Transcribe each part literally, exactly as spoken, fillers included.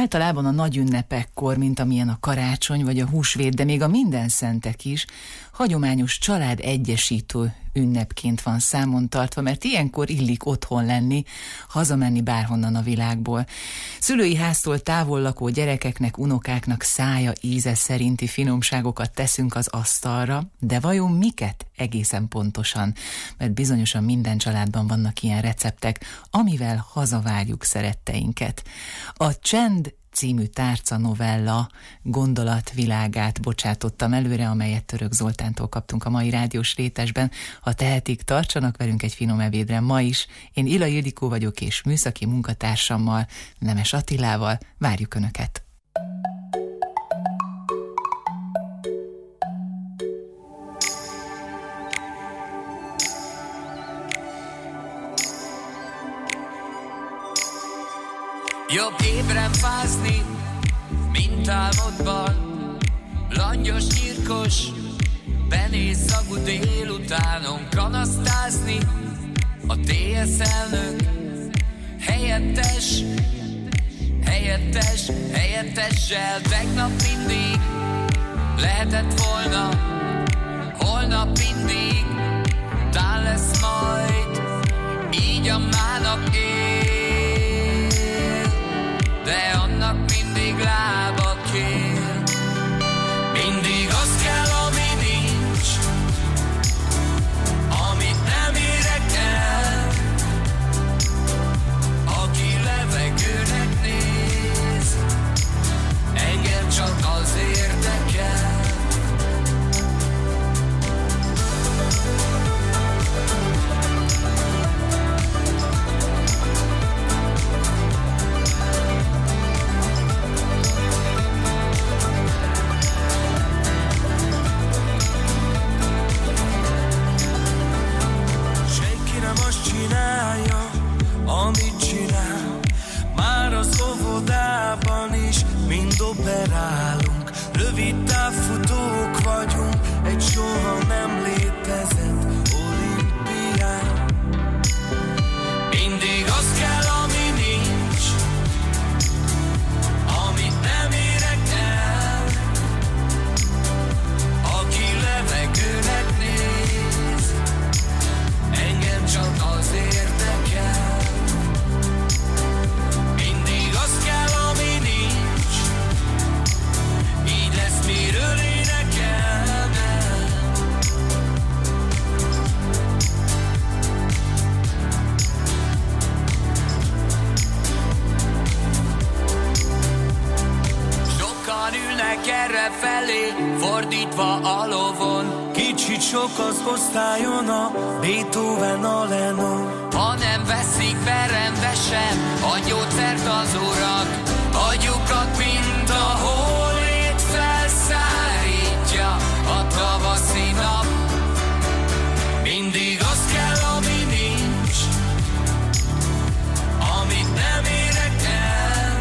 általában a nagy ünnepekkor, mint amilyen a karácsony vagy a húsvét, de még a mindenszentek is, hagyományos család egyesítő ünnepként van számon tartva, mert ilyenkor illik otthon lenni, hazamenni bárhonnan a világból. Szülői háztól távol lakó gyerekeknek, unokáknak szája íze szerinti finomságokat teszünk az asztalra, de vajon miket egészen pontosan? Mert bizonyosan minden családban vannak ilyen receptek, amivel hazavárjuk szeretteinket. A Csend című tárca novella gondolatvilágát bocsátottam előre, amelyet Török Zoltántól kaptunk a mai rádiós rétesben. Ha tehetik, tartsanak velünk egy finom ebédre ma is. Én Ila Ildikó vagyok, és műszaki munkatársammal, Nemes Attilával várjuk Önöket. Jobb ébren fázni, mint álmodban, langyos, nyírkos, benéz szagú délutánon kanasztázni. A té es elnök helyettes, helyettes, helyettessel tegnap mindig lehetett volna, holnap mindig, tán lesz majd, így a mánap él. De annak mindig lába kér. Mindig az kell, ami nincs, amit nem érek el. Aki levegőnek néz, engem csak az érdekel. Csinálja, amit csinál, már az óvodában is mind operálunk. Rövid távfutók vagyunk, egy soha nem létezett olimpián. Mindig az kell, ami nincs, amit nem érek el. Aki levegőnek néz, engem csak az érdekel. Mindig az kell, ami nincs, így lesz, miről énekelnem. Sokan ülnek erre felé, fordítva a lovon. Kicsit sok az osztályon a Beethoven, a Lennon. Ha nem veszik be rendesen a gyógyszert az urak, agyukat, mint a hólét felszárítja a tavaszi nap. Mindig az kell, ami nincs, amit nem érek el.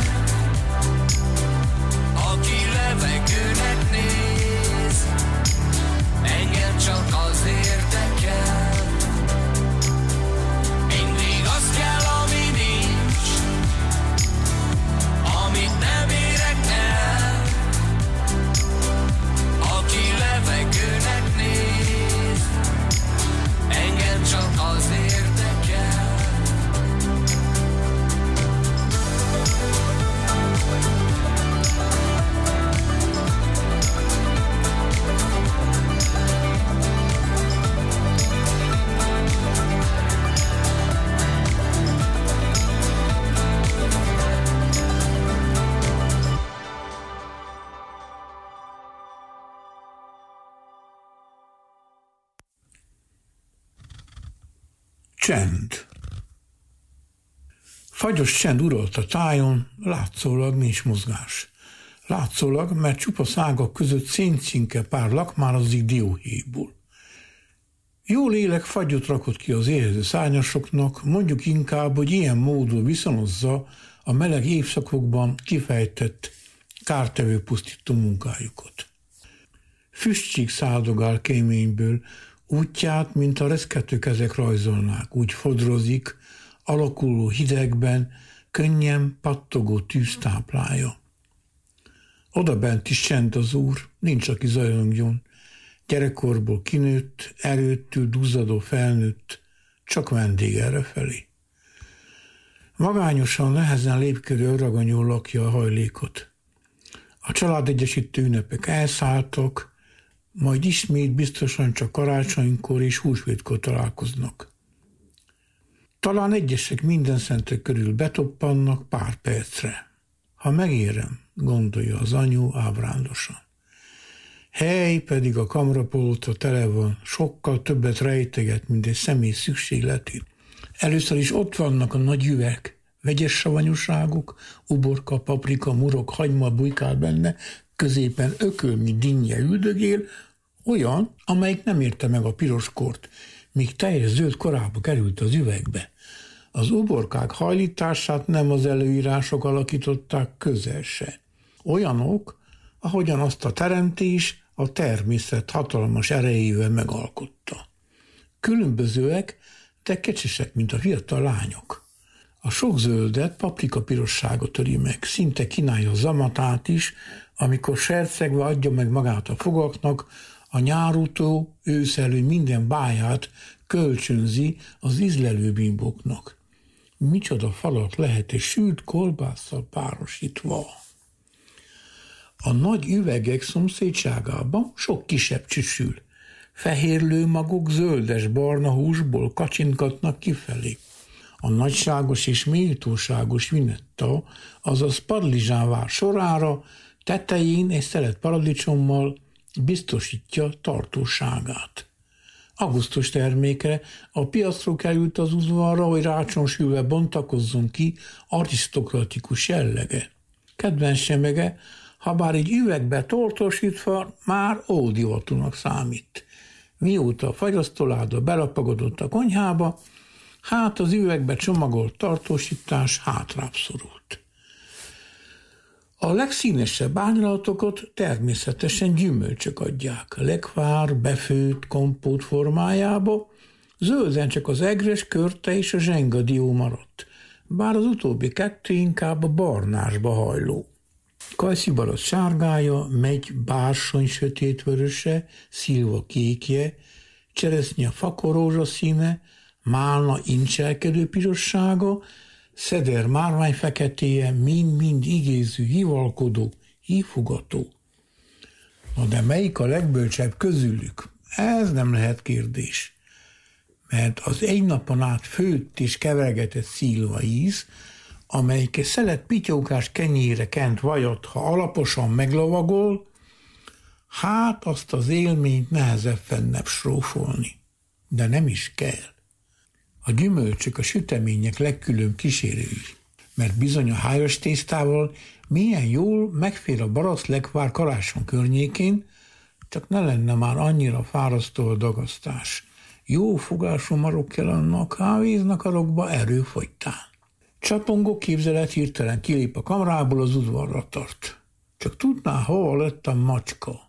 Aki levegőnek néz, engem csak az érdekel. Mindig az kell, ami nincs, amit nem érek el. Aki levegőnek néz, engem csak az érdekel. Csend. Fagyos csend uralt a tájon, látszólag nincs mozgás. Látszólag, mert csupa szágak között széncinke párlak már az dióhéjból. Jó lélek fagyot rakott ki az éhező szárnyasoknak, mondjuk inkább, hogy ilyen módon viszonozza a meleg évszakokban kifejtett kártevő pusztító munkájukat. Füstcsík száldogál kéményből, útját, mint a reszkető kezek rajzolnák, úgy fodrozik, alakuló hidegben, könnyen pattogó tűz táplálja. Oda bent is csend az úr, nincs, aki zajongjon. Gyerekkorból kinőtt, erőttől duzzadó felnőtt, csak vendég errefelé. Magányosan, nehezen lépkedő öraganyó lakja a hajlékot. A családegyesítő ünnepek elszálltak, majd ismét biztosan csak karácsonykor és húsvétkor találkoznak. Talán egyesek minden szentek körül betoppannak pár percre. Ha megérem, gondolja az anyu ábrándosan. Hely pedig a kamrapolóta tele van, sokkal többet rejteget, mint egy személy szükségletét. Először is ott vannak a nagy üveg, vegyes savanyúságok, uborka, paprika, murok, hagyma bujkál benne, középen ökölmi dinnye üldögél, olyan, amelyik nem érte meg a piroskort, míg teljes zöld korába került az üvegbe. Az uborkák hajlítását nem az előírások alakították, közel se. Olyanok, ahogyan azt a teremtés a természet hatalmas erejével megalkotta. Különbözőek, de kecsesek, mint a fiatal lányok. A sok zöldet paprika pirossága töri meg, szinte kínálja a zamatát is, amikor sercegve adja meg magát a fogaknak, a nyárutó, őszelő minden báját kölcsönzi az ízlelő bimbóknak. Micsoda falat lehet egy sült kolbásszal párosítva. A nagy üvegek szomszédságában sok kisebb csücsül. Fehérlő magok zöldes-barna húsból kacsinkatnak kifelé. A nagyságos és méltóságos vinetta, azaz padlizsánvár sorára tetején egy szelet paradicsommal biztosítja tartóságát. Augusztus termékre a piacról került az udvarra, hogy rácsonsülve bontakozzon ki arisztokratikus jellege. Kedvenc semege, ha bár egy üvegbe tortosítva, már ódivatúnak számít. Mióta a fagyasztoláda belapagodott a konyhába, hát az üvegbe csomagolt tartósítás hátrább szorult. A legszínesebb árnyalatokat természetesen gyümölcsök adják, lekvár, befőtt, kompót formájába, zölden csak az egres, körte és a zsengadió maradt, bár az utóbbi kettő inkább a barnásba hajló. Kajszibarack sárgája, megy bársony sötétvöröse, szilva kékje, cseresznye fakorózsaszíne, málna incselkedő pirossága, szeder márvány feketéje, mind-mind igéző, hivalkodó, hífugató. Na de melyik a legbölcsebb közülük? Ez nem lehet kérdés. Mert az egy napon át főtt és kevergetett szilva íz, amelyik egy szelet pityókás kenyére kent vajat, ha alaposan meglovagol, hát azt az élményt nehezebb fennebb srófolni. De nem is kell. A gyümölcsök a sütemények legkülönbb kísérői, mert bizony a hájas tésztával milyen jól megfér a baraclekvár karácsony környékén, csak ne lenne már annyira fárasztó a dagasztás. Jó fogású marok kell annak, hávíznak a rokba erőfogytán. Csapongó képzelet hirtelen kilép a kamrából, az udvarra tart. Csak tudná, hol lett a macska.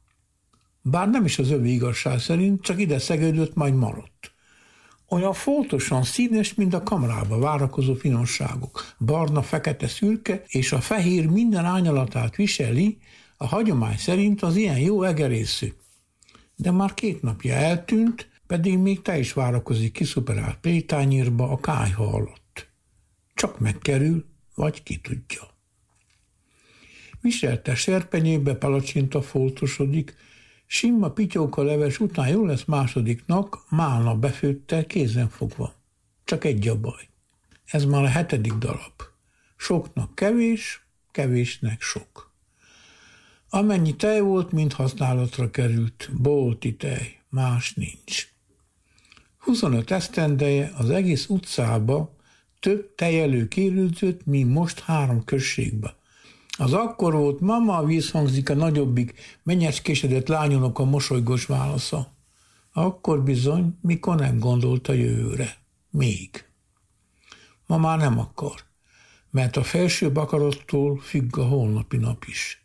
Bár nem is az övé igazság szerint, csak ide szegődött, majd maradt. Olyan foltosan színes, mint a kamrába várakozó finomságok. Barna, fekete, szürke, és a fehér minden árnyalatát viseli, a hagyomány szerint az ilyen jó egerészű. De már két napja eltűnt, pedig még te is várakozik kiszuperált pétányérba a kályha alatt. Csak megkerül, vagy ki tudja. Viselte serpenyébe palacsinta foltosodik, simma pityóka leves után jó lesz másodiknak, málna befőttel kézen fogva. Csak egy a baj. Ez már a hetedik darab. Soknak kevés, kevésnek sok. Amennyi tej volt, mind használatra került. Bolti tej, más nincs. huszonöt esztendeje az egész utcába több tejelő kérődzött, mint most három községbe. Az akkor volt mama, vízhangzik a nagyobbik, menyecskésedett lányomnak a mosolygós válasza. Akkor bizony, mikor nem gondolt a jövőre. Még. Ma már nem akar, mert a felsőbb akarattól függ a holnapi nap is.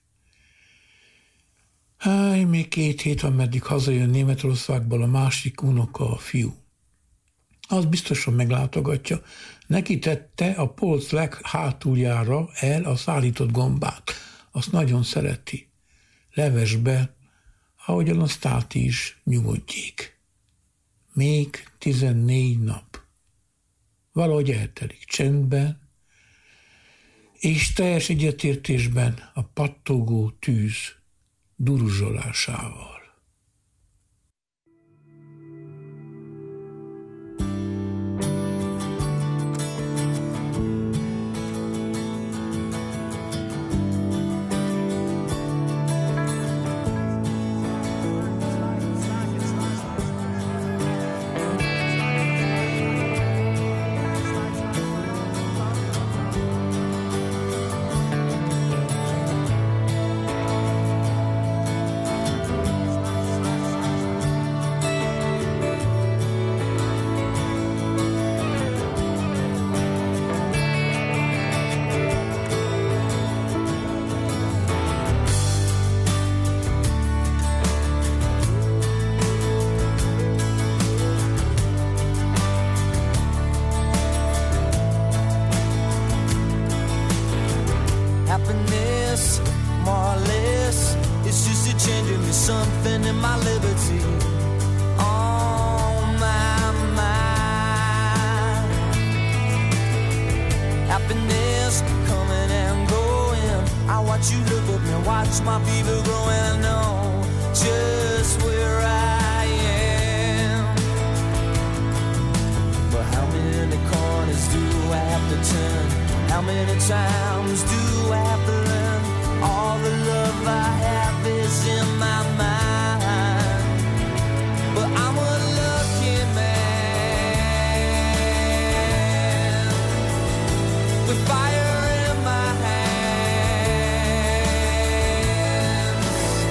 Háj, még két hét, ameddig hazajön Németországból a másik unoka, a fiú. Az biztosan meglátogatja. Neki tette a polc leghátuljára el a szállított gombát. Azt nagyon szereti. Levesbe, ahogyan a Státi is, nyugodjék. Még tizennégy nap. Valahogy eltelik csendben, és teljes egyetértésben a pattogó tűz duruzsolásával. Something in my liberty on my mind. Happiness coming and going. I watch you look at me, watch my fever growing. I know just where I am. But how many corners do I have to turn? How many times do I have to learn? All the love I have is in my mind. But I'm a lucky man with fire in my hands.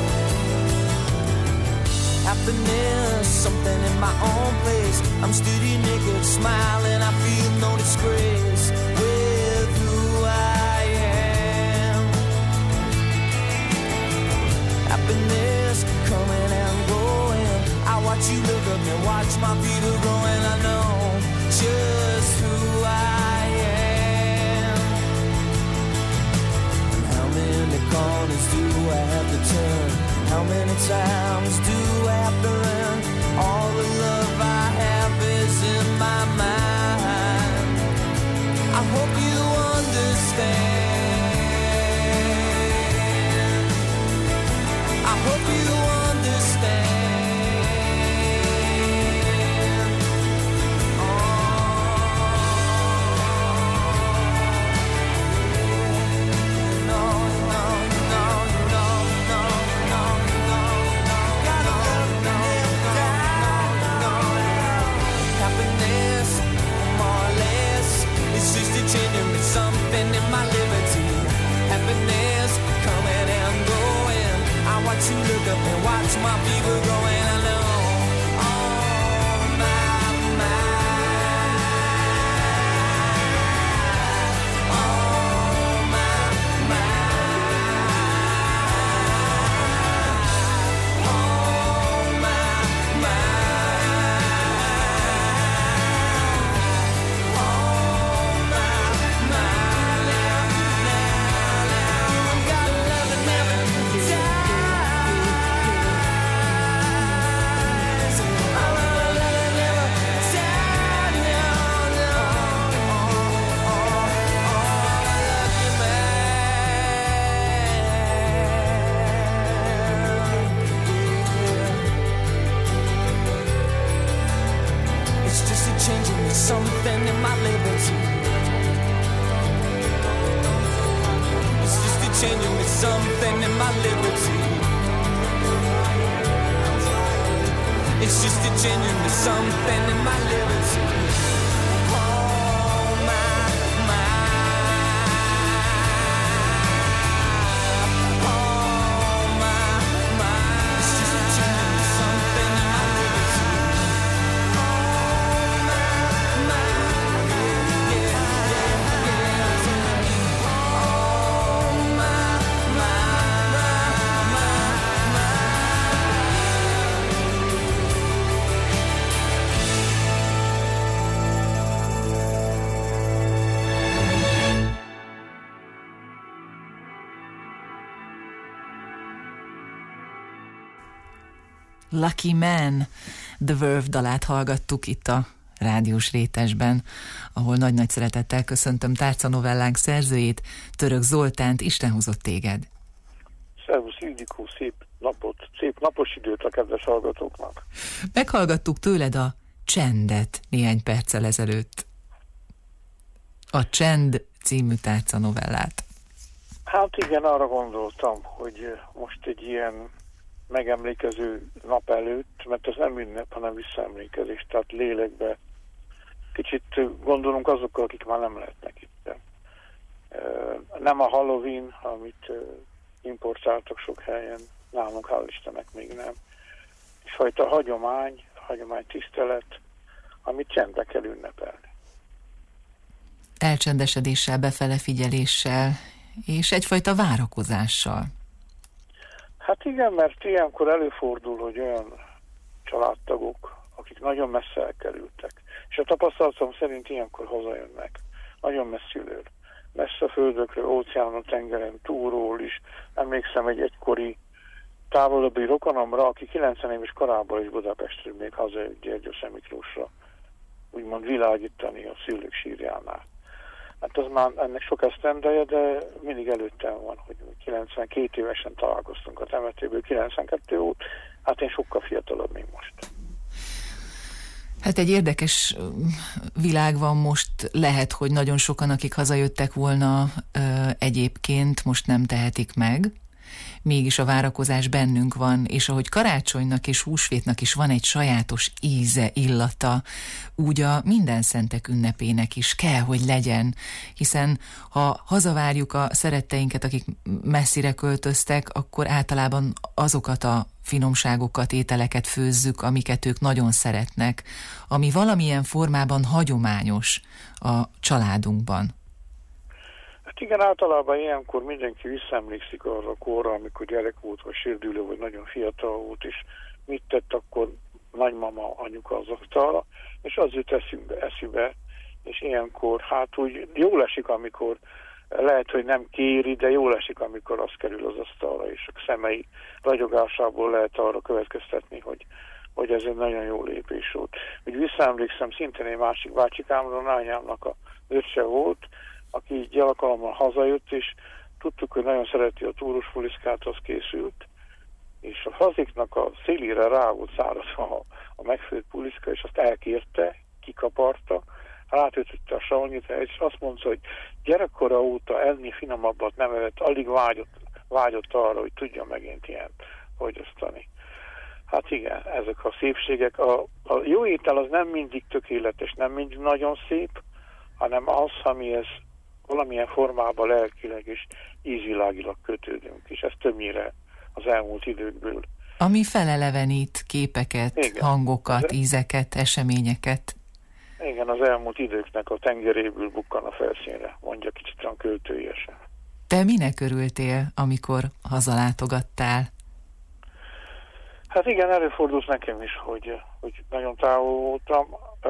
Happiness, something in my own place. I'm steady naked, smiling, I feel no disgrace with who I am. Happiness coming and going. I watch you look at me, watch my feet are growing. I know just who I am. And how many corners do I have to turn? How many times do I have to learn? All the love I have is in my mind. I hope you understand. I hope you understand. Oh, no, no, no, no, no, no, no, no. Gotta love me, no, no, no. Happiness, more or less, it's just a changing with something in my liberty. Happiness coming and going. I watch you look up and watch my fever growing. I know, oh my, my, oh my, my, oh my, my, oh my, my. I've got love that never dies. Changing something in my liberty. It's just a changing me something in my liberty. It's just a changing me something in my liberty. Oh my, my, oh my, my. It's just a changing me something in my liberty. Lucky Man, The Verve dalát hallgattuk itt a rádiós rétesben, ahol nagy-nagy szeretettel köszöntöm tárcanovellánk szerzőjét, Török Zoltánt. Isten hozott téged! Szervusz Ildikó, szép napot, szép napos időt a kedves hallgatóknak! Meghallgattuk tőled a Csendet néhány perccel ezelőtt. A Csend című tárcanovellát. Hát igen, arra gondoltam, hogy most egy ilyen megemlékező nap előtt, mert ez nem ünnep, hanem visszaemlékezés, tehát lélekbe kicsit gondolunk azokkal, akik már nem lehetnek itt. Nem a Halloween, amit importáltak sok helyen, nálunk hál' Istennek még nem. Egyfajta hagyomány, hagyomány tisztelet, amit csendbe kell ünnepelni. Elcsendesedéssel, befele figyeléssel, és egyfajta várakozással. Hát igen, mert ilyenkor előfordul, hogy olyan családtagok, akik nagyon messze elkerültek, és a tapasztalatom szerint ilyenkor hazajönnek, nagyon messziről, messze földökről, óceánon, tengeren, túlról is. Emlékszem egy egykori távolabbi rokonomra, aki kilencven éves korában is Budapestről még hazajött Gyergyószentmiklósra, úgymond világítani a szülők sírjánál. Hát az már ennek sok esztendeje, de mindig előttem van, hogy kilencvenkét évesen találkoztunk a temetőből, kilencvenkettő óta, hát én sokkal fiatalabb, mint most. Hát egy érdekes világ van most, lehet, hogy nagyon sokan, akik hazajöttek volna egyébként, most nem tehetik meg. Mégis a várakozás bennünk van, és ahogy karácsonynak és húsvétnak is van egy sajátos íze, illata, úgy a minden szentek ünnepének is kell, hogy legyen, hiszen ha hazavárjuk a szeretteinket, akik messzire költöztek, akkor általában azokat a finomságokat, ételeket főzzük, amiket ők nagyon szeretnek, ami valamilyen formában hagyományos a családunkban. Hát igen, általában ilyenkor mindenki visszaemlékszik arra a korra, amikor gyerek volt, vagy sérdülő, vagy nagyon fiatal volt, és mit tett akkor nagymama, anyuka az asztalra, és az jut eszünkbe, eszübe, és ilyenkor, hát úgy jól esik, amikor lehet, hogy nem kéri, de jól esik, amikor az kerül az asztalra, és a szemei ragyogásából lehet arra következtetni, hogy, hogy ez egy nagyon jó lépés volt. Úgy visszaemlékszem, szintén egy másik bácsikámról, anyámnak a öccse volt, aki így alkalommal hazajött, és tudtuk, hogy nagyon szereti a túros fuliszkát, az készült, és a haziknak a szélére rá volt szárazva a, a megfőtt puliszka, és azt elkérte, kikaparta, rátötötte a savanyit, és azt mondta, hogy gyerekkora óta enni finomabbat nem evett, alig vágyott, vágyott arra, hogy tudja megint ilyen fogyasztani. Hát igen, ezek a szépségek. A, a jó étel az nem mindig tökéletes, nem mindig nagyon szép, hanem az, amihez valamilyen formában lelkileg és ízvilágilag kötődünk, és ez többnyire az elmúlt időkből. Ami felelevenít képeket, igen, hangokat, az, ízeket, eseményeket. Igen, az elmúlt időknek a tengeréből bukkan a felszínre, mondja kicsit olyan költőjesen. Te minek örültél, amikor hazalátogattál? Hát igen, előfordult nekem is, hogy, hogy nagyon távol voltam.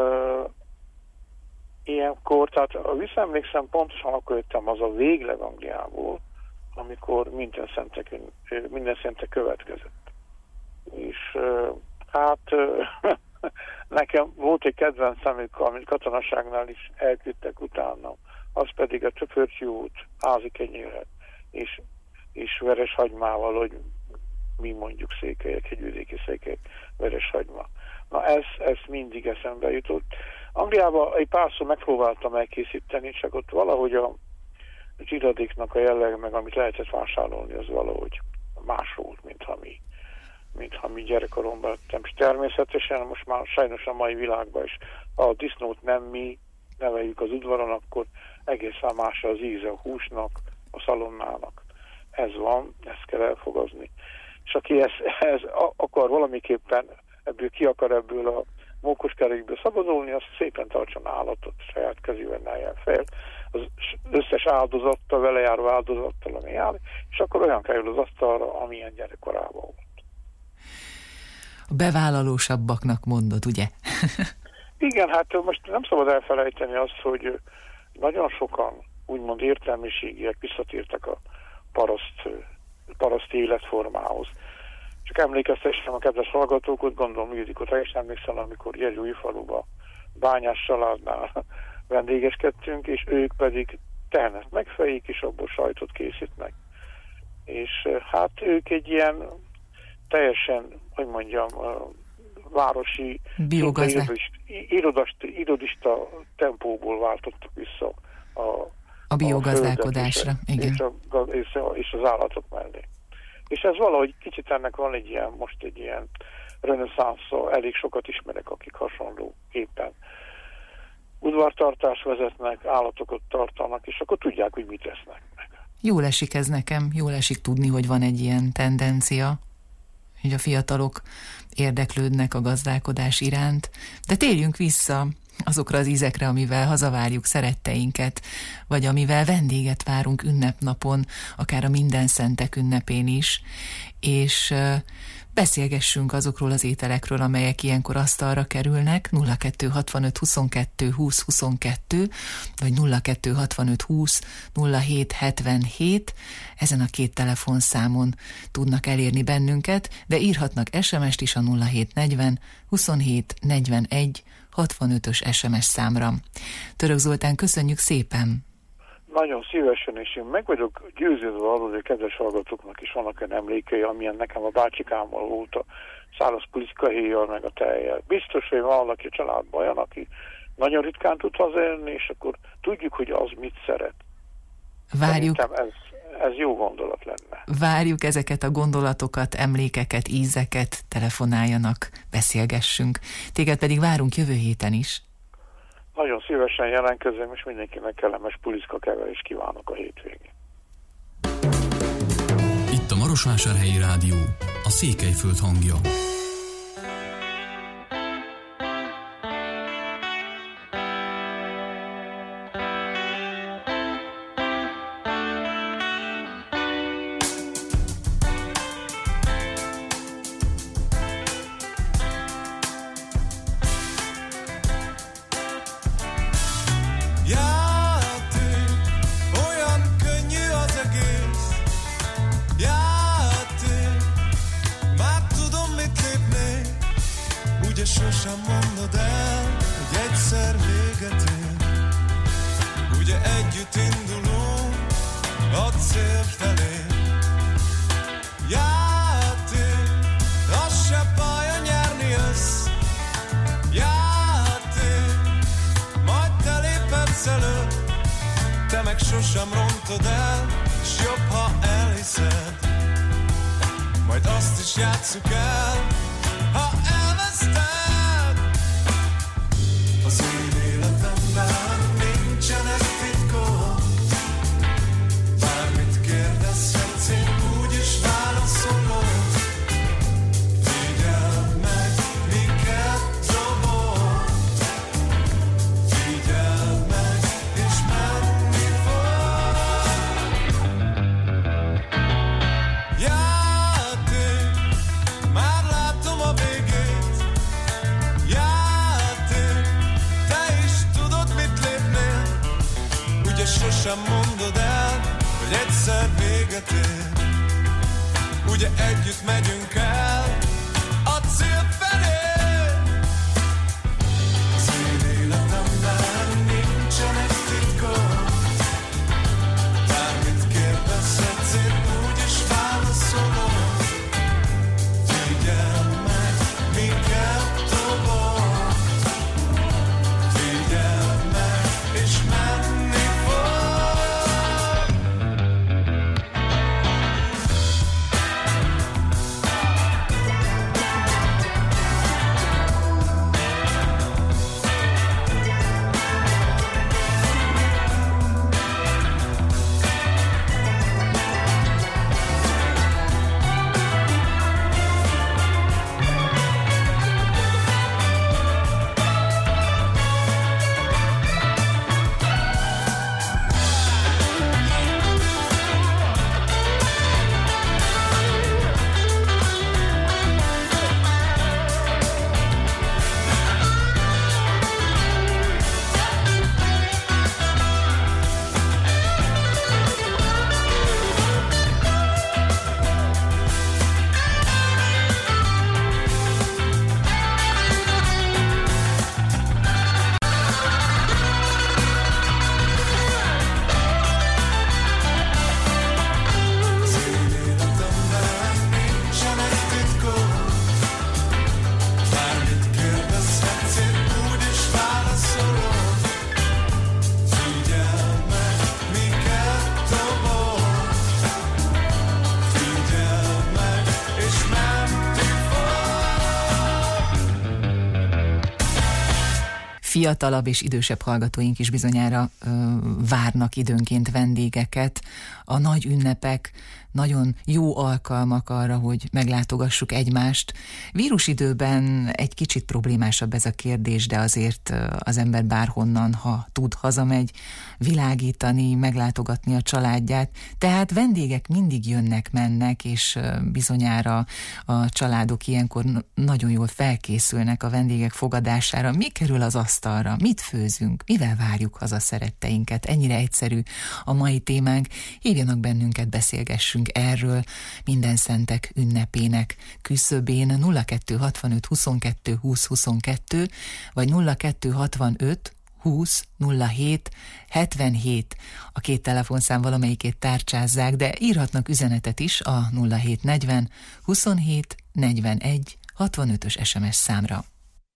Ilyenkor, tehát visszaemlékszem, pontosan akkor jöttem az a végleg Angliából, amikor minden szentek, minden szentek következett. És hát nekem volt egy kedvencem, amit katonaságnál is elküldtek utána, az pedig a töpörtyút, házi kenyérrel, és, és veres hagymával, hogy mi mondjuk székelyek, hegyvidéki székelyek, veres hagyma. Na ez, ez mindig eszembe jutott. Angliában egy párszor megpróbáltam elkészíteni, csak ott valahogy a zsiradéknak a jellege, meg amit lehetett vásárolni, az valahogy más volt, mint ha mi, mint ha mi gyerekkoromban lettem. És természetesen most már sajnos a mai világban is, ha a disznót nem mi neveljük az udvaron, akkor egészen más az íze a húsnak, a szalonnának. Ez van, ezt kell elfogazni. És aki ezt, ez akar valamiképpen ebből ki akar ebből a mókuskerékből szabadulni, azt szépen tartson állatot, saját kezével neljen fel, az összes áldozattal, vele járó áldozattal, ami jár, és akkor olyan kerül az asztalra, amilyen gyerekkorában volt. A bevállalósabbaknak mondod, ugye? Igen, hát most nem szabad elfelejteni azt, hogy nagyon sokan úgymond értelmiségiek visszatértek a paraszt, paraszt életformához. És csak emlékeztessem a kedves hallgatókat, gondolom Ildikóra is emlékszel, amikor Jegyújfaluba bányás családnál vendégeskedtünk, és ők pedig tehenet megfejik, és abból sajtot készítnek. És hát ők egy ilyen teljesen, hogy mondjam, városi irodista, irodista tempóból váltottak vissza a, a biogazdálkodásra, igen. És, a, és, a, és az állatok mellé. És ez valahogy kicsit ennek van egy ilyen, most egy ilyen reneszánsza, elég sokat ismerek, akik hasonlóképpen udvartartást vezetnek, állatokat tartanak, és akkor tudják, hogy mit esznek meg. Jól esik ez nekem, jól esik tudni, hogy van egy ilyen tendencia, hogy a fiatalok érdeklődnek a gazdálkodás iránt. De térjünk vissza azokra az ízekre, amivel hazavárjuk szeretteinket, vagy amivel vendéget várunk ünnepnapon, akár a Mindenszentek ünnepén is, és beszélgessünk azokról az ételekről, amelyek ilyenkor asztalra kerülnek, nulla kettő hatvanöt huszonkettő húsz huszonkettő, vagy nulla kettő hatvanöt húsz nulla hét hetvenhét, ezen a két telefonszámon tudnak elérni bennünket, de írhatnak es em est is a nulla hét negyven huszonhét negyvenegy hatvanötös es em es számra. Török Zoltán, köszönjük szépen! Nagyon szívesen, és én meg vagyok győződve arról, hogy a kedves hallgatóknak is vannak olyan emlékei, amilyen nekem a bácsikámmal volt a száraz pulickahéjjal, meg a tejjel. Biztos, hogy van valaki a családban olyan, aki nagyon ritkán tud hazajönni, és akkor tudjuk, hogy az mit szeret. Várjuk. Szerintem ez, ez jó gondolat lenne. Várjuk ezeket a gondolatokat, emlékeket, ízeket, telefonáljanak, beszélgessünk. Téged pedig várunk jövő héten is. Nagyon szívesen jelentkezem, és mindenkinek kellemes pulickakeverést kívánok a hétvégén. Itt a Marosvásárhelyi Rádió, a Székelyföld hangja. Sosem mondod el, hogy egyszer véget ér. Ugye együtt indulunk a cél felé. Játék, az se baj, a nyerni jössz. Játék, majd te léphetsz elő. Te meg sosem rontod el, s jobb, ha elhiszed. Majd azt is játsszuk el, ha elveszted. Az én életemben nincsenek titkok. Bármit kérdezhetsz, én úgyis válaszolok. Figyeld meg, miket dobok. Figyeld meg, és menni fog. Játék, már látom a végét. Játék, te is tudod, mit lépnél. Ugye sosem mondod el, hogy egyszer véget ér. Ugye együtt megyünk el a cél felé. Az én életemben nincsenek titkok. Bármit kérdezhetsz, én úgyis válaszolok. Figyeld meg, miket dobok. Figyeld meg, és menni fog. Játék, fiatalabb és idősebb hallgatóink is bizonyára ö, várnak időnként vendégeket. A nagy ünnepek nagyon jó alkalmak arra, hogy meglátogassuk egymást. Vírusidőben egy kicsit problémásabb ez a kérdés, de azért az ember bárhonnan, ha tud, hazamegy világítani, meglátogatni a családját. Tehát vendégek mindig jönnek, mennek, és bizonyára a családok ilyenkor nagyon jól felkészülnek a vendégek fogadására. Mi kerül az asztalra? Mit főzünk? Mivel várjuk haza szeretteinket? Ennyire egyszerű a mai témánk. Hívjanak bennünket, beszélgessünk erről minden szentek ünnepének küszöbén nulla kettő hatvanöt huszonkettő húsz huszonkettő vagy nulla kettő hatvanöt húsz nulla hét hetvenhét. A két telefonszám valamelyikét tárcsázzák, de írhatnak üzenetet is a nulla hét negyven huszonhét negyvenegy hatvanötös es em es számra.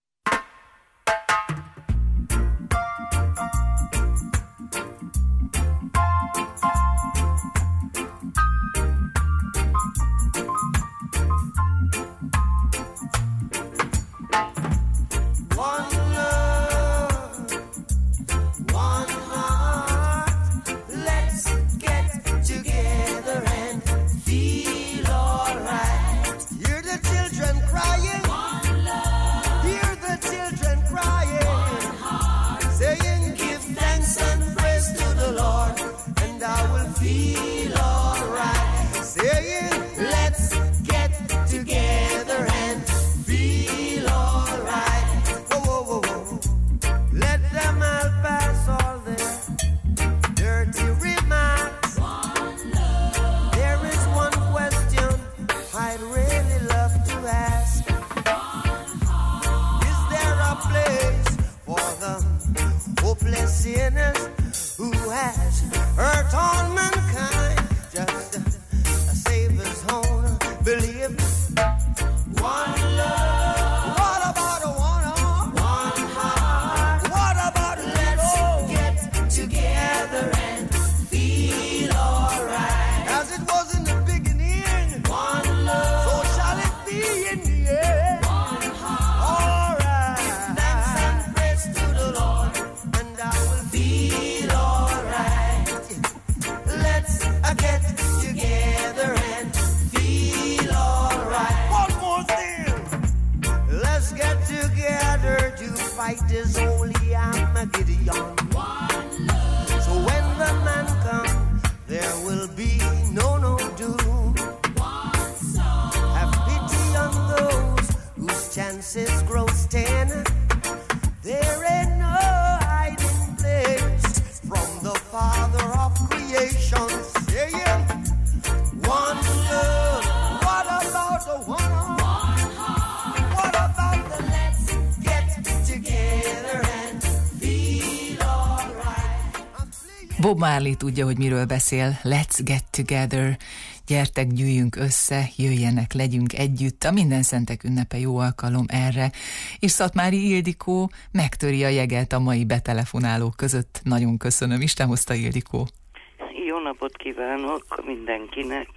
Bob Marley tudja, hogy miről beszél. Let's get together. Gyertek, gyűjjünk össze, jöjjenek, legyünk együtt. A minden szentek ünnepe jó alkalom erre. És Szatmári Ildikó megtöri a jeget a mai betelefonálók között. Nagyon köszönöm. Isten hozta, Ildikó. Jó napot kívánok mindenkinek.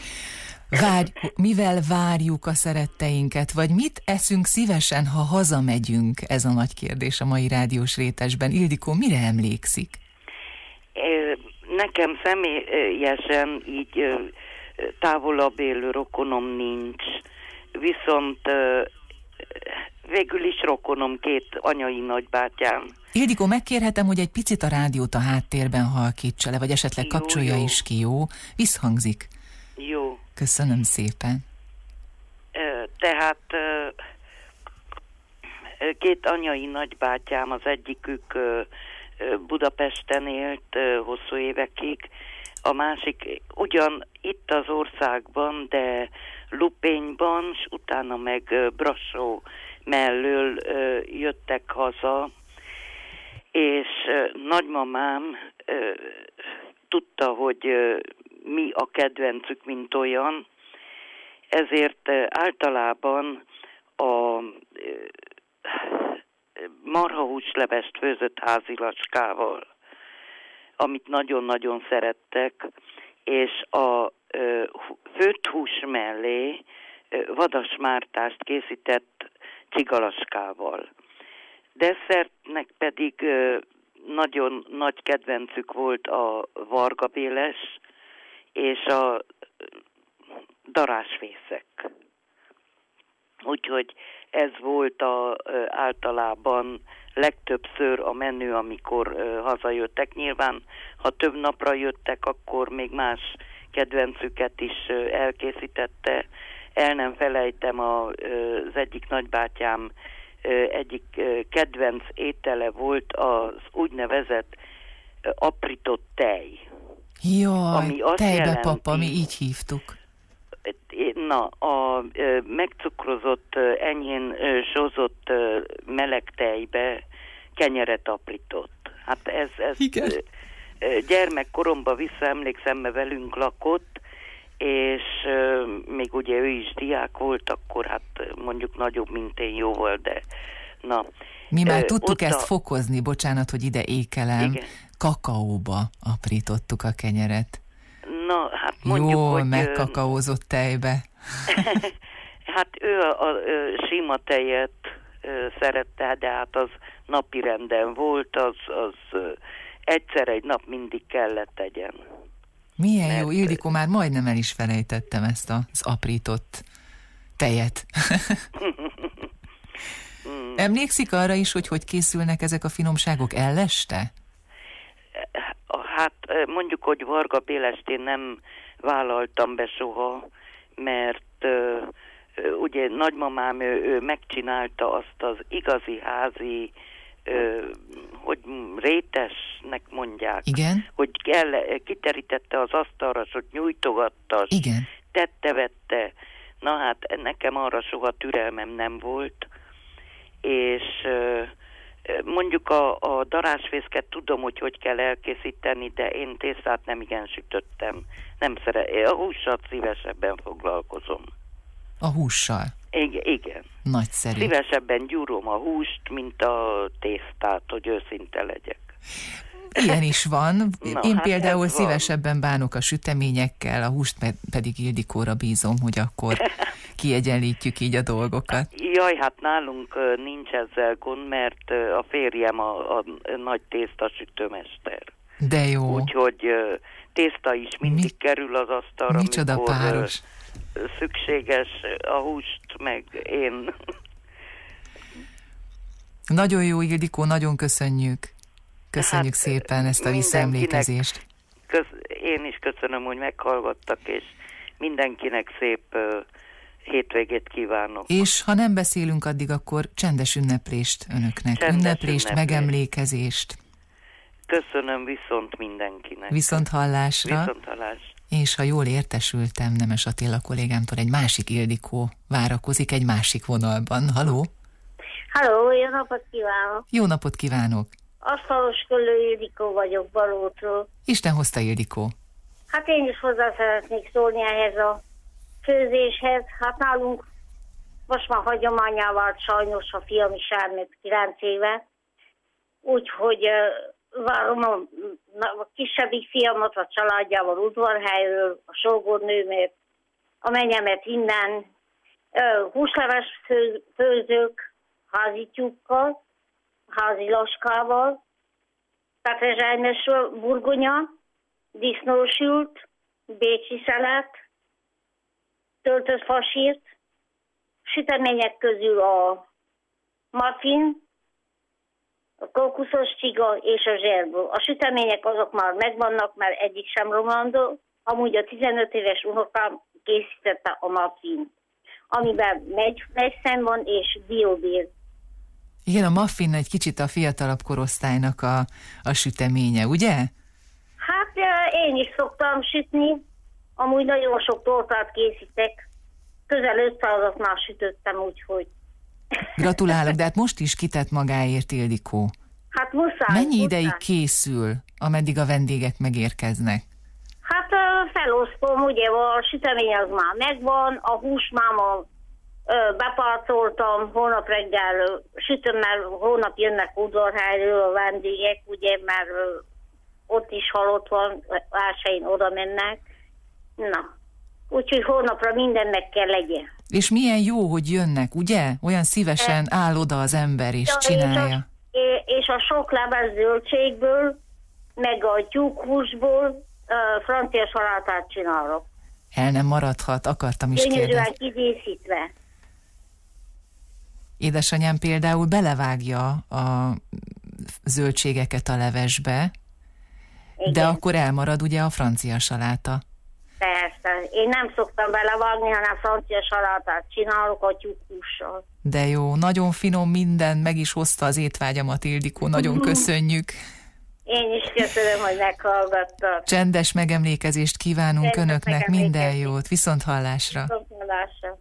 Várj, mivel várjuk a szeretteinket, vagy mit eszünk szívesen, ha hazamegyünk? Ez a nagy kérdés a mai rádiós rétesben. Ildikó, mire emlékszik? Nekem személyesen így távolabb élő rokonom nincs, viszont végül is rokonom két anyai nagybátyám. Ildikó, megkérhetem, hogy egy picit a rádiót a háttérben halkítsa le, vagy esetleg jó, kapcsolja jó. is ki, jó? Visszhangzik. Jó. Köszönöm szépen. Tehát két anyai nagybátyám, az egyikük Budapesten élt hosszú évekig, a másik ugyan itt az országban, de Lupényban, és utána meg Brassó mellől jöttek haza, és nagymamám tudta, hogy mi a kedvencük, mint olyan, ezért általában a marhahúslevest főzött házilacskával, amit nagyon-nagyon szerettek, és a ö, főtt hús mellé ö, vadasmártást készített csigalaskával. Desszertnek pedig nagyon nagy kedvencük volt a vargabéles és a darásfészek. Úgyhogy ez volt a, általában legtöbbször a menü, amikor hazajöttek. Nyilván, ha több napra jöttek, akkor még más kedvencüket is elkészítette. El nem felejtem, a, az egyik nagybátyám egyik kedvenc étele volt az úgynevezett aprított tej. Jaj, tejbe papa, mi így hívtuk. Na, a megcukrozott, enyhén sózott meleg tejbe kenyeret aprított. Hát ez, ez gyermekkoromban visszaemlékszem, mert velünk lakott, és még ugye ő is diák volt, akkor hát mondjuk nagyobb, mint én jóval, de na. Mi már tudtuk ezt a... fokozni, bocsánat, hogy ide ékelem. Igen. Kakaóba aprítottuk a kenyeret. Na, hát mondjuk, Jó, hogy... megkakaózott tejbe. Hát ő a, a, a sima tejet szerette, de hát az napi renden volt, az, az egyszer egy nap mindig kellett tegyen. Milyen Mert... jó, Ildikó, már majdnem el is felejtettem ezt az aprított tejet. Emlékszik arra is, hogy hogy készülnek ezek a finomságok? Elleste? Hát mondjuk, hogy Varga Bélest én nem vállaltam be soha, mert uh, ugye nagymamám ő, ő megcsinálta azt az igazi házi, uh, hogy rétesnek mondják. Igen. Hogy kell, kiterítette az asztalra, és ott nyújtogatta, igen. tette-vette. Na hát nekem arra soha türelmem nem volt, és... Uh, Mondjuk a, a darásfészket tudom, hogy hogy kell elkészíteni, de én tésztát nem igen sütöttem. Nem szeret, a hússal szívesebben foglalkozom. A hússal? Igen, igen. Nagyszerű. Szívesebben gyúrom a húst, mint a tésztát, hogy őszinte legyek. Ilyen is van. Na, én hát például szívesebben bánok a süteményekkel, a húst pedig Ildikóra bízom, hogy akkor kiegyenlítjük így a dolgokat. Jaj, hát nálunk nincs ezzel gond, mert a férjem a, a nagy tészta sütőmester. De jó. Úgyhogy tészta is mindig Mi? kerül az asztalra, Micsoda mikor páros. Szükséges a húst, meg én. Nagyon jó, Ildikó, nagyon köszönjük. Köszönjük hát, szépen ezt a visszaemlékezést. Köz, én is köszönöm, hogy meghallgattak, és mindenkinek szép uh, hétvégét kívánok. És ha nem beszélünk addig, akkor csendes ünneplést önöknek. Csendes ünneplést, ünneplést, megemlékezést. Köszönöm viszont mindenkinek. Viszont hallásra. Viszont hallás. És ha jól értesültem, Nemes Attila kollégámtól, egy másik Ildikó várakozik egy másik vonalban. Haló? Halló, jó napot kívánok! Jó napot kívánok! Asztalos Köllő Ildikó vagyok, Balótról. Isten hozta, Ildikó. Hát én is hozzá szeretnék szólni ehhez a főzéshez. Hát nálunk most már hagyományá vált sajnos, a fiam is elment kilenc éve. Úgyhogy uh, várom a, a kisebbik fiamat a családjával Udvarhelyről, a sógornőmet, a menyemet innen, uh, húsleves fő, főzők házi tyúkkal, házi laskával, petrezselynesről burgonya, disznósült, bécsi szelet, töltött fasírt, sütemények közül a muffin, a kókuszos csiga és a zserbó. A sütemények azok már megvannak, mert egyik sem romlandó, amúgy a tizenöt éves unokám készítette a muffin, amiben megy, megyszem van és dióbér. Igen, a muffin egy kicsit a fiatalabb korosztálynak a, a süteménye, ugye? Hát én is szoktam sütni, amúgy nagyon sok tortát készítek. Közel ötszázat már sütöttem, úgyhogy... Gratulálok, de hát most is kitett magáért, Ildikó. Hát muszáj. Mennyi muszáj. ideig készül, ameddig a vendégek megérkeznek? Hát felosztom, ugye a sütemény az már megvan, a hús már ma bepárcoltam, holnap reggel sütöm, mert holnap jönnek Udvarhelyről a vendégek, ugye, mert ott is halott van, elsőjén oda mennek. Na, úgyhogy holnapra minden meg kell legyen. És milyen jó, hogy jönnek, ugye? Olyan szívesen áll oda az ember és ja, csinálja. És és a sok leves zöldségből, meg a tyúkhúsból francia salátát csinálok. El nem maradhat, akartam is kérdezni. Gyönyörűen kidíszítve. Édesanyám például belevágja a zöldségeket a levesbe, igen. De akkor elmarad ugye a francia saláta. Persze. Én nem szoktam belevágni, hanem francia salátát csinálok a tyúkhússal. De jó, nagyon finom minden, meg is hozta az étvágyamat, Ildikó, nagyon köszönjük. Én is köszönöm, hogy meghallgattak. Csendes megemlékezést kívánunk Csendes önöknek, minden jót, viszont hallásra. Viszont hallásra.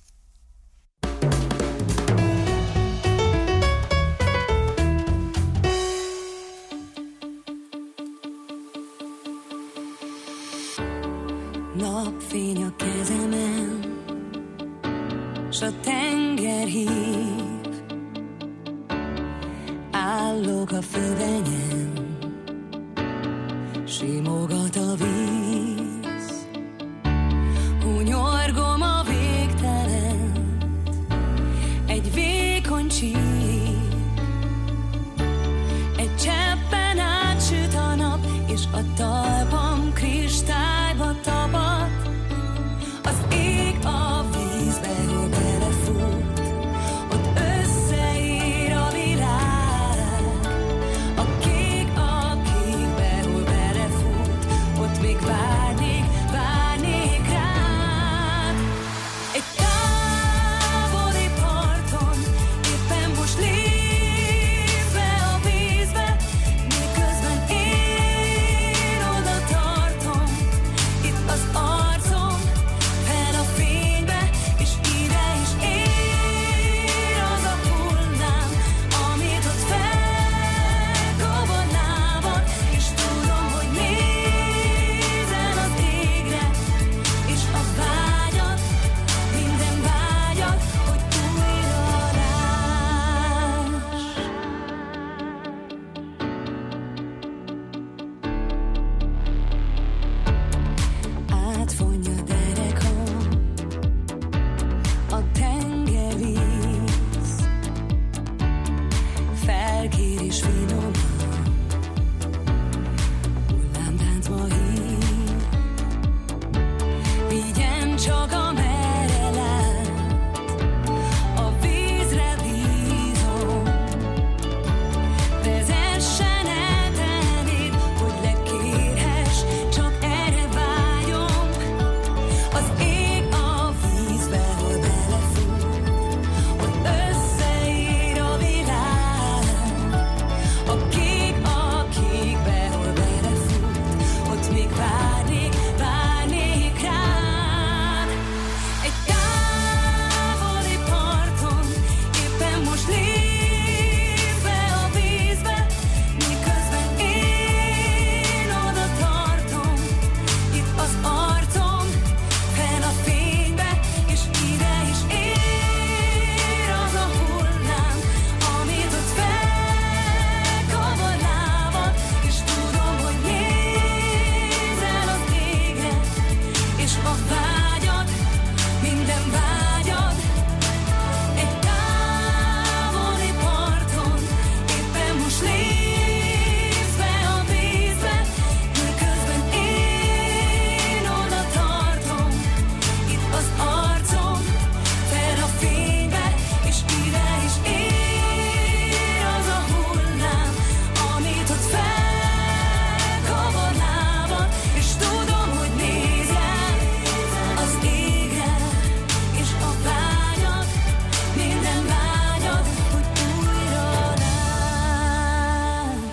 Napfény a kezemen, s a tenger hív. Állok a földönyen, simogat a víz. Hunyorgom a végtelent, egy vékony csík. Egy cseppen átsüt a nap, és a talpam kristályba tapad. Az ég a vízbe, hol belefut, ott összeír a világ. A kék a kékbe, hol belefut, ott még várnék, várnék rád. Egy távoli parton, éppen most lépsz be a vízbe, miközben én oda tartom, itt az arcom fel a fénybe, és ide is ér az a hullám, amit ott felkapod lábad, és tudom, hogy nézel az égre, és a vágyad, minden vágyad, hogy újra láss. Átfonja derekom a tengervíz, felkér és finoman, hullámtáncba hív. Vigyen csak amerre lát, a vízre bízom. Vezessen el tennéd, hogy lekérhess, csak erre vágyom. Az ég a vízbe, hol belefut, hogy összeír a világ. A kék a kékbe, hol belefut, ott még várnék, várnék rád. Egy távoli parton, éppen most lépsz be a vízbe, miközben én oda tartom, itt az arcom fel a fénybe, és ide is ér az a hullám, amit ott felkapod lábad, és tudom, hogy nézel az égre, és a vágyad, minden vágyad. Egy távoli parton, éppen most lépsz be a vízbe, miközben én oda tartom, itt az arcom fel a fénybe, és ide is ér az a hullám, amit ott felkapod lábad, és tudom, hogy nézel az égre, és a vágyad, minden vágyad, hogy újra lát.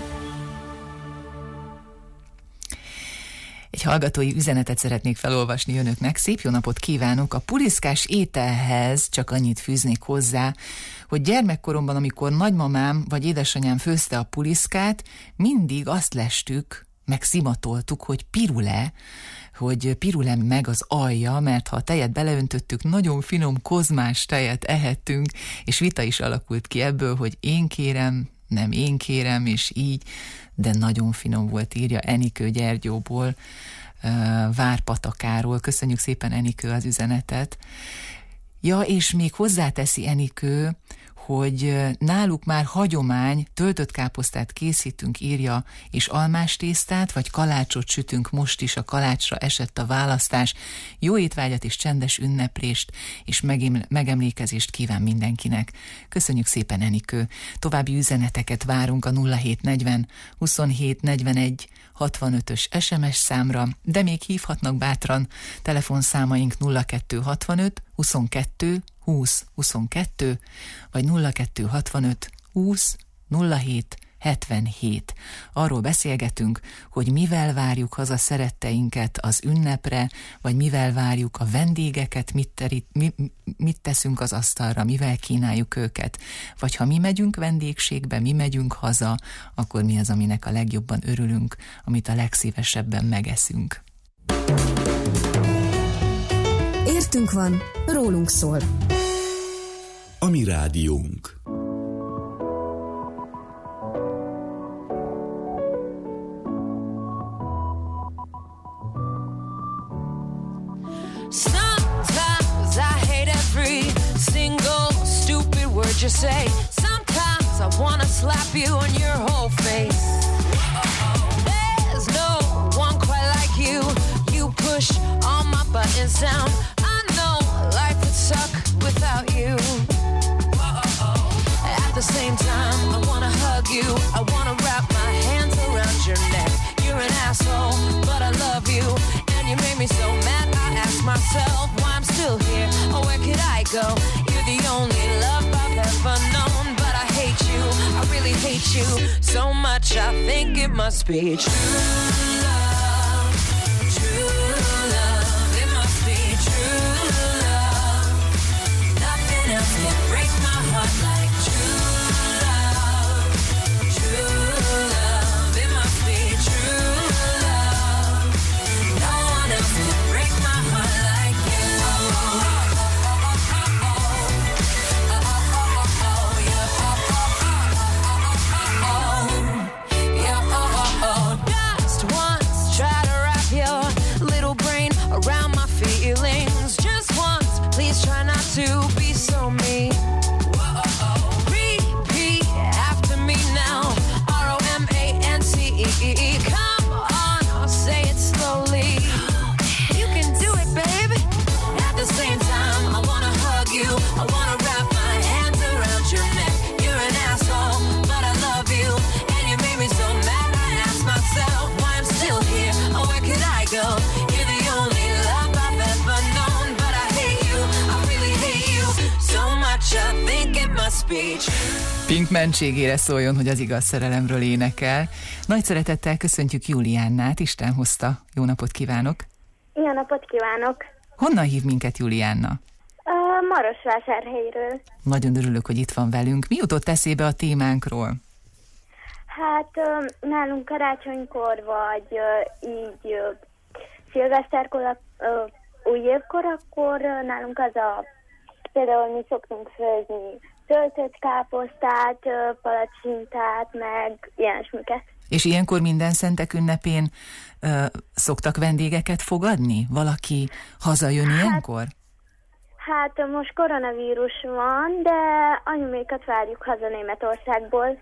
Egy hallgatói üzenetet szeretnék felolvasni önöknek. Szép jó napot kívánok! A puliszkás ételhez csak annyit fűznék hozzá, hogy gyermekkoromban, amikor nagymamám vagy édesanyám főzte a puliszkát, mindig azt lestük, meg szimatoltuk, hogy pirule, hogy pirule meg az alja, mert ha a tejet beleöntöttük, nagyon finom kozmás tejet ehettünk, és vita is alakult ki ebből, hogy én kérem, nem én kérem, és így, de nagyon finom volt, írja Enikő Gyergyóból, Várpatakáról. Köszönjük szépen, Enikő, az üzenetet. Ja, és még hozzáteszi Enikő, hogy náluk már hagyomány, töltött káposztát készítünk, írja, és almástésztát, vagy kalácsot sütünk, most is a kalácsra esett a választás. Jó étvágyat és csendes ünneplést, és megemlékezést kíván mindenkinek. Köszönjük szépen, Enikő. További üzeneteket várunk a nulla hét negyven huszonhét negyvenegy hatvanötös es em es számra, de még hívhatnak bátran. Telefonszámaink nulla kettő hatvanöt huszonkettő húsz huszonkettő, vagy nulla kettő hatvanöt húsz nulla hét hetvenhét. Arról beszélgetünk, hogy mivel várjuk haza szeretteinket az ünnepre, vagy mivel várjuk a vendégeket, mit, terít, mi, mit teszünk az asztalra, mivel kínáljuk őket. Vagy ha mi megyünk vendégségbe, mi megyünk haza, akkor mi az, aminek a legjobban örülünk, amit a legszívesebben megeszünk. Értünk van, rólunk szól. A mi rádiónk. Sometimes I hate every single stupid word you say. Sometimes I wanna slap you on your whole face. There's no one quite like you. You push all my buttons down. I know life would suck without you. At the same time, I wanna hug you. I wanna wrap my hands around your neck. You're an asshole, but I love you. And you made me so mad, I ask myself why I'm still here, or where could I go? You're the only love I've ever known, but I hate you, I really hate you so much, I think it must be true love, true love, it must be true love. Nothing else can break my heart like true love, true love, it must be true love. No one else can break my heart like you. Just once, try to wrap your little brain around my feelings. Just once, please try not to be so mean. Repeat after me now. R O M A N C E. Come on, I'll say it slowly. You can do it, baby. At the same time, I wanna hug you. I wanna wrap my hands around your neck. You're an asshole, but I love you. And you made me so mad, I ask myself why I'm still here, or where could I go? You're the only love I've ever known, but I hate you, I really hate you so much, I think it must be true. Pink mentségére szóljon, hogy az igaz szerelemről énekel. Nagy szeretettel köszöntjük Juliánnát, Isten hozta. Jó napot kívánok! Jó napot kívánok! Honnan hív minket Juliánna? Uh, Marosvásárhelyről. Nagyon örülök, hogy itt van velünk. Mi jutott eszébe a témánkról? Hát uh, nálunk karácsonykor, vagy uh, így uh, szilveszterkor, uh, új évkor, akkor uh, nálunk az a, például mi szoktunk főzni töltött káposztát, uh, palacsintát, meg ilyesmiket. És ilyenkor minden szentek ünnepén uh, szoktak vendégeket fogadni? Valaki hazajön hát, ilyenkor? Hát most koronavírus van, de anyumékat várjuk haza Németországból.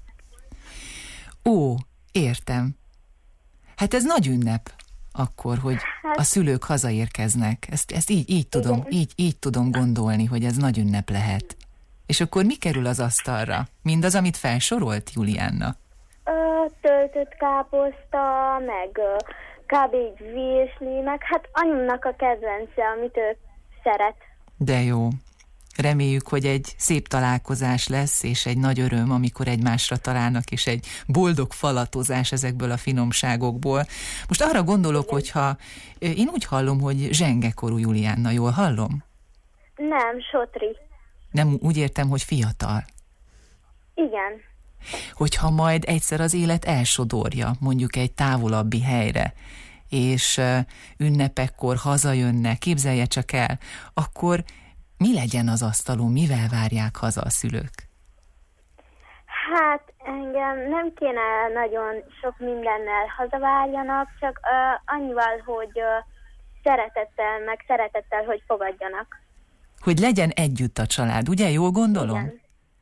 Ó, értem. Hát ez nagy ünnep akkor, hogy hát, a szülők hazaérkeznek. Ezt, ezt így, így, tudom, így, így tudom gondolni, hogy ez nagy ünnep lehet. És akkor mi kerül az asztalra? Mindaz, amit felsorolt Juliánna? Töltött káposzta, meg kb. Így vésli, meg hát anyumnak a kedvence, amit ő szeret. De jó. Reméljük, hogy egy szép találkozás lesz, és egy nagy öröm, amikor egymásra találnak, és egy boldog falatozás ezekből a finomságokból. Most arra gondolok, hogyha én úgy hallom, hogy zsengekorú Juliánna, jól hallom? Nem, sotri. Nem, úgy értem, hogy fiatal. Igen. Hogyha majd egyszer az élet elsodorja, mondjuk egy távolabbi helyre, és ünnepekkor hazajönne, képzelje csak el, akkor mi legyen az asztalon, mivel várják haza a szülők? Hát engem nem kéne nagyon sok mindennel hazavárjanak, csak uh, annyival, hogy uh, szeretettel, meg szeretettel, hogy fogadjanak. Hogy legyen együtt a család, ugye? Jól gondolom? Igen.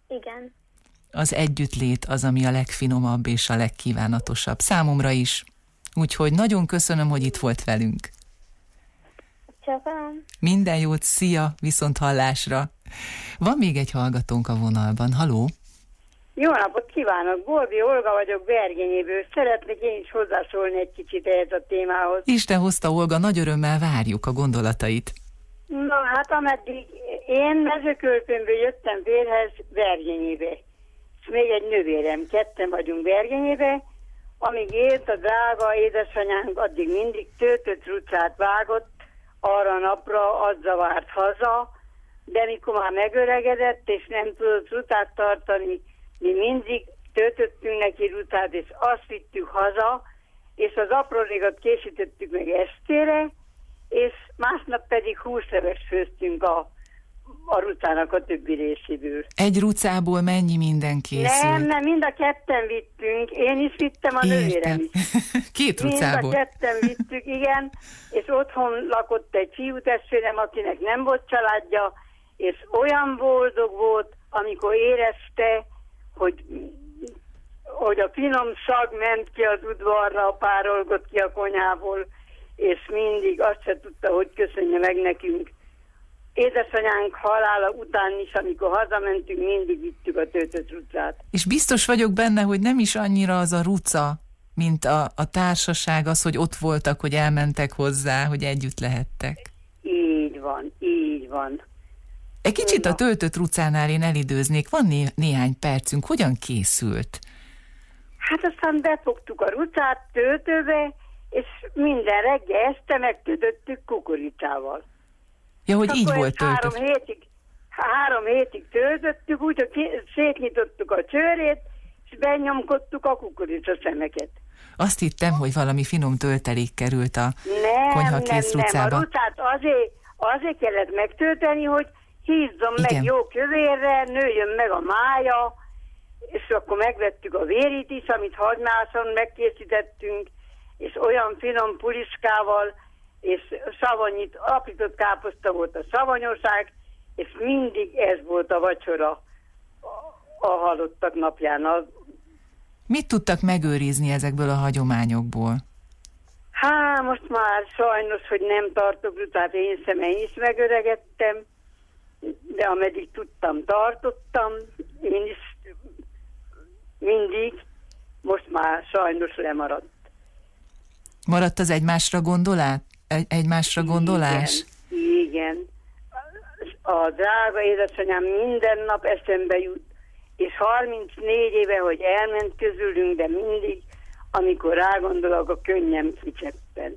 Igen. Az együttlét az, ami a legfinomabb és a legkívánatosabb. Számomra is. Úgyhogy nagyon köszönöm, hogy itt volt velünk. Csapám. Minden jót, szia, viszont hallásra. Van még egy hallgatónk a vonalban. Haló? Jó napot kívánok! Bolbi Olga vagyok Bergényéből. Szeretnék én is hozzászólni egy kicsit ehhez a témához. Isten hozta, Olga, nagy örömmel várjuk a gondolatait. Na hát ameddig én Mezőkölpönből jöttem férhez Bergényébe. És még egy nővérem, ketten vagyunk Bergényébe. Amíg élt a drága édesanyánk, addig mindig töltött rucát vágott, arra a napra azzal várt haza, de mikor már megöregedett és nem tudott rutát tartani, mi mindig töltöttünk neki rutát, és azt vittük haza, és az aprólégot készítettük meg estére, és másnap pedig húslevest főztünk a, a rucának a többi részéből. Egy rucából mennyi minden készült? Nem, nem, mind a ketten vittünk. Én is vittem, a nővérem is. Két rucából? Mind a ketten vittük, igen, és otthon lakott egy fiútestvérem, akinek nem volt családja, és olyan boldog volt, amikor érezte, hogy, hogy a finom szag ment ki az udvarra, párolgott ki a konyhából, és mindig azt se tudta, hogy köszönje meg nekünk. Édesanyánk halála után is, amikor hazamentünk, mindig vittük a töltött rucát. És biztos vagyok benne, hogy nem is annyira az a ruca, mint a, a társaság, az, hogy ott voltak, hogy elmentek hozzá, hogy együtt lehettek. Így van, így van. Egy kicsit a töltött rucánál én elidőznék. Van né- néhány percünk. Hogyan készült? Hát aztán befogtuk a rucát töltőbe, és minden reggel este megtöltöttük kukoricával. Ja, hogy és így volt töltött. Három hétig, három hétig töltöttük, úgy, hogy szétnyitottuk a csőrét, és benyomkodtuk a kukorica szemeket. Azt hittem, hogy valami finom töltelék került a nem, konyhakész nem, rucába. Nem, a rucát azért, azért kellett megtölteni, hogy hízzon Igen. meg jó kövérre, nőjön meg a mája, és akkor megvettük a vérit is, amit hagymáson megkészítettünk, és olyan finom puliskával, és savanyit, aprított káposzta volt a savanyosság, és mindig ez volt a vacsora a halottak napján. Mit tudtak megőrizni ezekből a hagyományokból? Há, most már sajnos, hogy nem tartok rutát, én személy is megöregedtem, de ameddig tudtam, tartottam, én is mindig, most már sajnos lemaradt. Maradt az egymásra gondolát? Egy, egymásra gondolás? Igen, igen. A drága édesanyám minden nap eszembe jut, és harmincnégy éve, hogy elment közülünk, de mindig, amikor rágondolok, a könnyem kicseppen.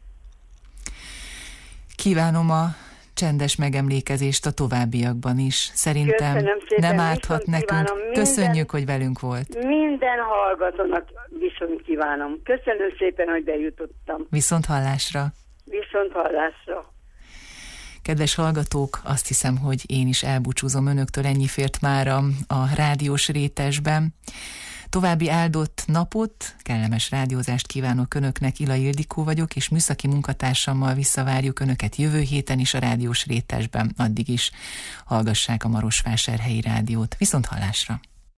Kívánom a csendes megemlékezést a továbbiakban is. Szerintem nem árthat nekünk. Köszönjük, minden, hogy velünk volt. Minden hallgatónak viszont kívánom. Köszönöm szépen, hogy bejutottam. Viszont hallásra. Viszont hallásra. Kedves hallgatók, azt hiszem, hogy én is elbúcsúzom önöktől, ennyi fért mára a rádiós rétesben. További áldott napot, kellemes rádiózást kívánok önöknek, Ila Ildikó vagyok, és műszaki munkatársammal visszavárjuk önöket jövő héten is a rádiós rétesben. Addig is hallgassák a Marosvásárhelyi Rádiót. Viszont hallásra!